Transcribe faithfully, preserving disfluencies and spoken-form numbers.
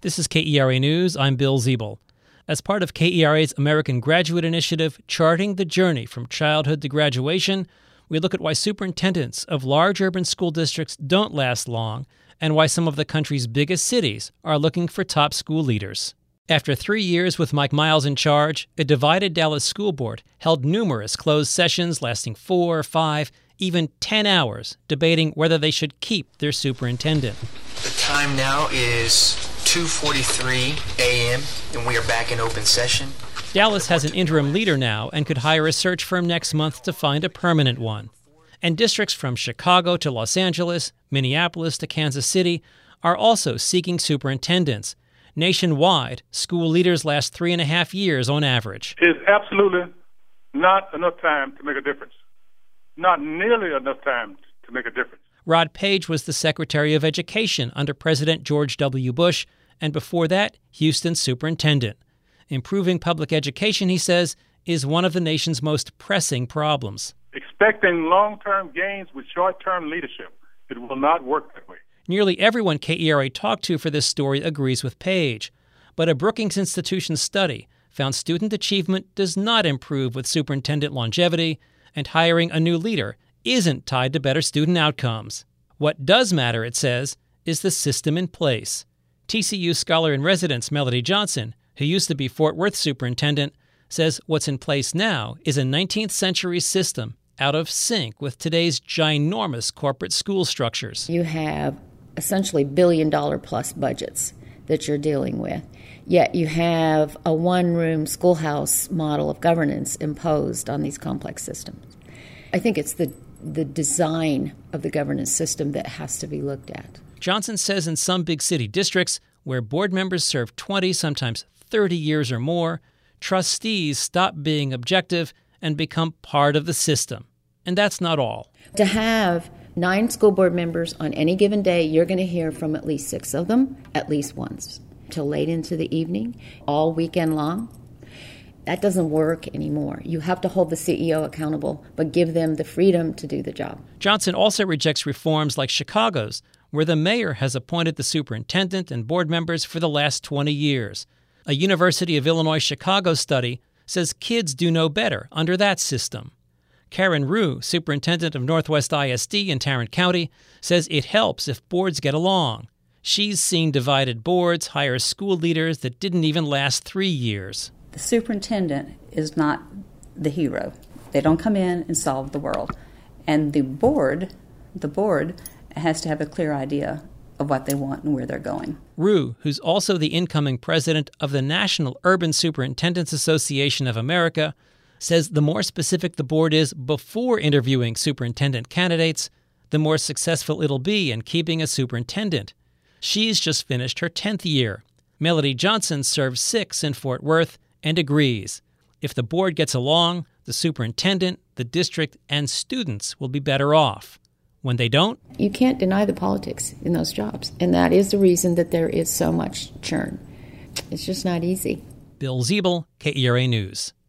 This is K E R A News. I'm Bill Ziebel. As part of K E R A's American Graduate Initiative, Charting the Journey from Childhood to Graduation, we look at why superintendents of large urban school districts don't last long and why some of the country's biggest cities are looking for top school leaders. After three years with Mike Miles in charge, a divided Dallas school board held numerous closed sessions lasting four, five, even ten hours, debating whether they should keep their superintendent. The time now is two forty-three a.m., and we are back in open session. Dallas has an interim leader now and could hire a search firm next month to find a permanent one. And districts from Chicago to Los Angeles, Minneapolis to Kansas City are also seeking superintendents. Nationwide, school leaders last three and a half years on average. It's absolutely not enough time to make a difference. Not nearly enough time to make a difference. Rod Page was the Secretary of Education under President George W. Bush, and before that, Houston's superintendent. Improving public education, he says, is one of the nation's most pressing problems. Expecting long-term gains with short-term leadership, it will not work that way. Nearly everyone K E R A talked to for this story agrees with Page. But a Brookings Institution study found student achievement does not improve with superintendent longevity, and hiring a new leader isn't tied to better student outcomes. What does matter, it says, is the system in place. T C U scholar-in-residence Melody Johnson, who used to be Fort Worth superintendent, says what's in place now is a nineteenth century system out of sync with today's ginormous corporate school structures. You have essentially billion-dollar plus budgets that you're dealing with, yet you have a one-room schoolhouse model of governance imposed on these complex systems. I think it's the the design of the governance system that has to be looked at. Johnson says in some big city districts, where board members serve twenty, sometimes thirty years or more, trustees stop being objective and become part of the system. And that's not all. To have nine school board members on any given day, you're going to hear from at least six of them at least once, till late into the evening, all weekend long. That doesn't work anymore. You have to hold the C E O accountable, but give them the freedom to do the job. Johnson also rejects reforms like Chicago's, where the mayor has appointed the superintendent and board members for the last twenty years. A University of Illinois Chicago study says kids do no better under that system. Karen Rue, superintendent of Northwest I S D in Tarrant County, says it helps if boards get along. She's seen divided boards hire school leaders that didn't even last three years. The superintendent is not the hero. They don't come in and solve the world. And the board, the board has to have a clear idea of what they want and where they're going. Rue, who's also the incoming president of the National Urban Superintendents Association of America, says the more specific the board is before interviewing superintendent candidates, the more successful it'll be in keeping a superintendent. She's just finished her tenth year. Melody Johnson serves six in Fort Worth and agrees. If the board gets along, the superintendent, the district, and students will be better off. When they don't, you can't deny the politics in those jobs. And that is the reason that there is so much churn. It's just not easy. Bill Ziebel, K E R A News.